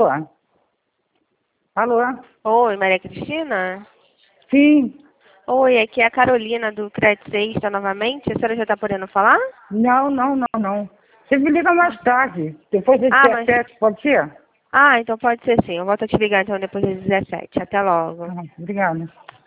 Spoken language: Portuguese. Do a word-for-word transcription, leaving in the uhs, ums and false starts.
Alô? Alô? Oi, Maria Cristina? Sim. Oi, aqui é a Carolina do Crédito Sexta novamente. A senhora já está podendo falar? Não, não, não, não. Você me liga mais tarde. Depois das Ah, mas... dezessete, pode ser? Ah, então pode ser sim. Eu volto a te ligar então depois das dezessete. Até logo. Ah, obrigada.